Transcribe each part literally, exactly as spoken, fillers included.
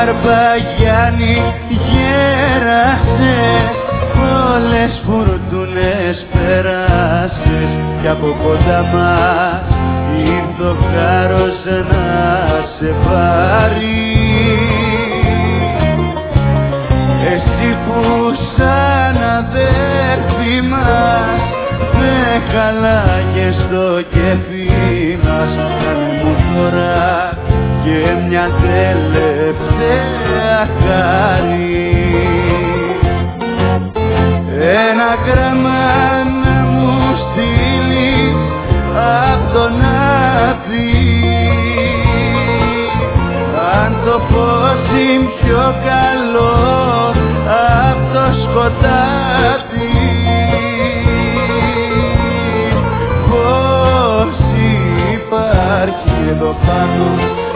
Μπαρμπαγιάννη γέρασες, πολλές φουρτούνες πέρασες κι από κοντά μας ήρθε ο χάρος να σε πάρει. Εσύ που σαν αδέρφη μας με χαλάγες στο κέφι μας, κάνε μου τώρα και μια τελευταία χάρη. Ένα γράμμα να μου στείλεις απ' τον Άδη, αν το φως είναι πιο καλό απ' το σκοτάδι. Πώς υπάρχει εδώ πάνω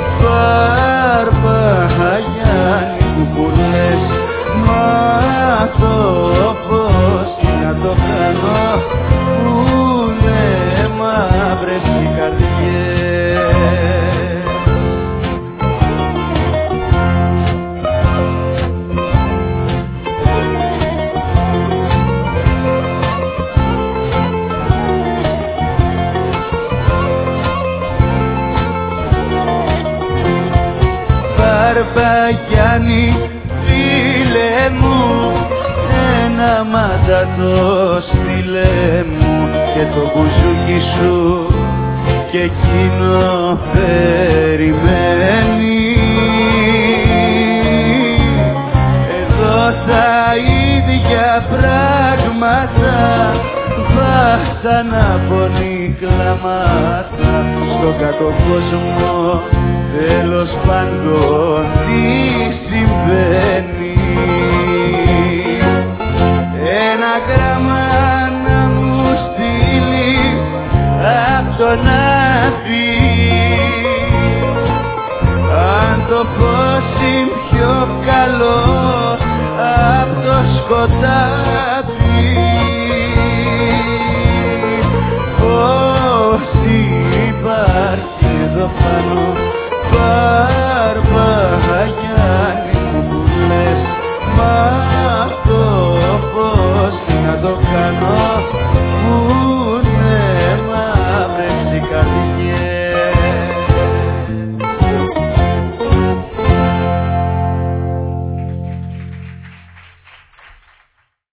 Μπαρμπαγιάννη που που λες, μάθω πώς να το κάνω, που είναι μαύρες οι καρδιές. Μπαρμπαγιάννη φίλε μου, ένα μαντάτο στείλε μου και το μπουζούκι σου και εκείνο περιμένει. Εδώ τα ίδια πράγματα βάσανα πονή κλαμάτα, στον κάτω κόσμο τέλος πάντων τι συμβαίνει. Ένα γράμμα να μου στείλεις απ' τον Άδη, αν το φως είναι πιο καλό απ' το σκοτάδι. Πώς υπάρχει εδώ πάνω